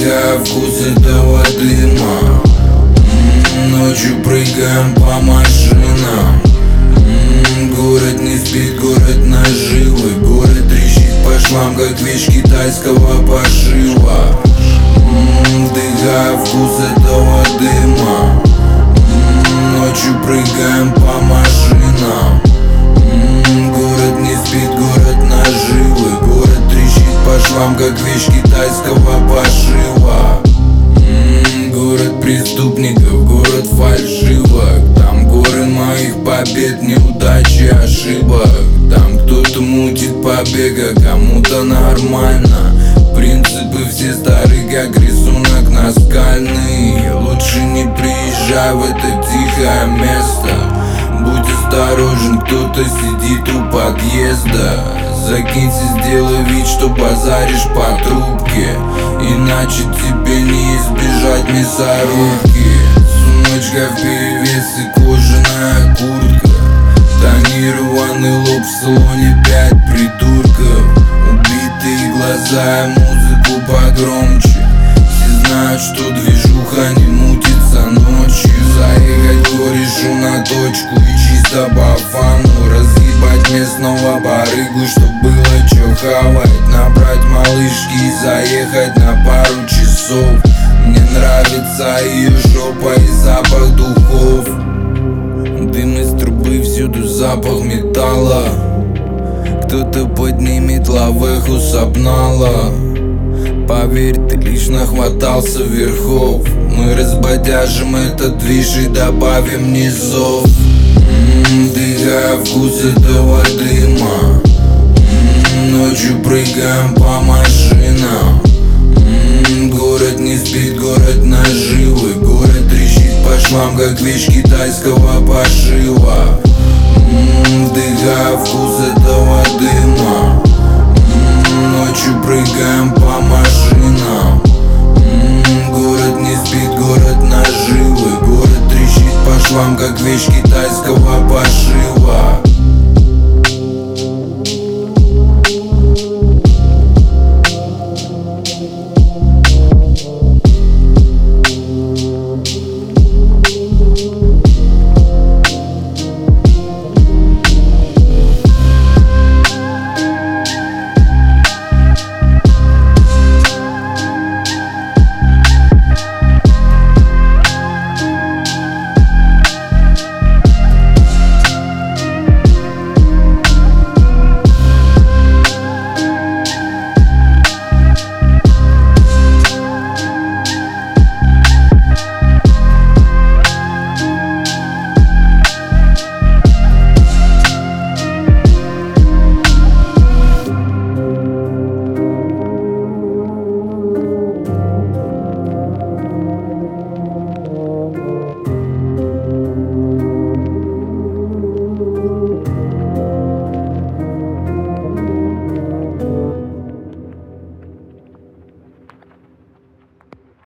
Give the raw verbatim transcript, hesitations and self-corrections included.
Вдыхаю вкус этого дыма. Ночью прыгаем по машинам. Город не спит, город наживы. Город трещит по швам, как вещь китайского пошива. Вдыхаю вкус этого дыма. Ночью прыгаем по машинам. Город не спит, город наживы. Город трещит по швам, как вещь китайского пошива. Город преступников, город фальшивок. Там горы моих побед, неудач и ошибок. Там кто-то мутит побега, кому-то нормально. Принципы все старые, как рисунок наскальный. Лучше не приезжай в это тихое место. Будь осторожен, кто-то сидит у подъезда. Закинься, сделай вид, что базаришь по трубке, иначе тебе не избежать мясорубки. Сумочка вперевес и кожаная куртка. Тонированный лоб в салоне, пять придурков. Убитые глаза и музыку погромче. Все знают, что движуха не мутится ночью. Заехать корешу на точку и чисто по фану. Разъебать местного барыгу, чтоб было чё хавать. Набрать малышки и заехать на пару часов. Мне нравится ее жопа и запах духов. Дым из трубы, всюду запах металла. Кто-то поднимет лавеху с обнала. Поверь, ты лишь нахватался верхов. Мы разбодяжим этот движ и добавим низов. Вдыхаю вкус этого дыма. Ночью прыгаем по машинам. Город не спит, город наживы. Город трещит по швам, как вещь китайского пошива. Вдыхаю вкус этого дыма. Ночью прыгаем по машинам. Город не спит, город наживы. Город трещит по швам, как вещь китайского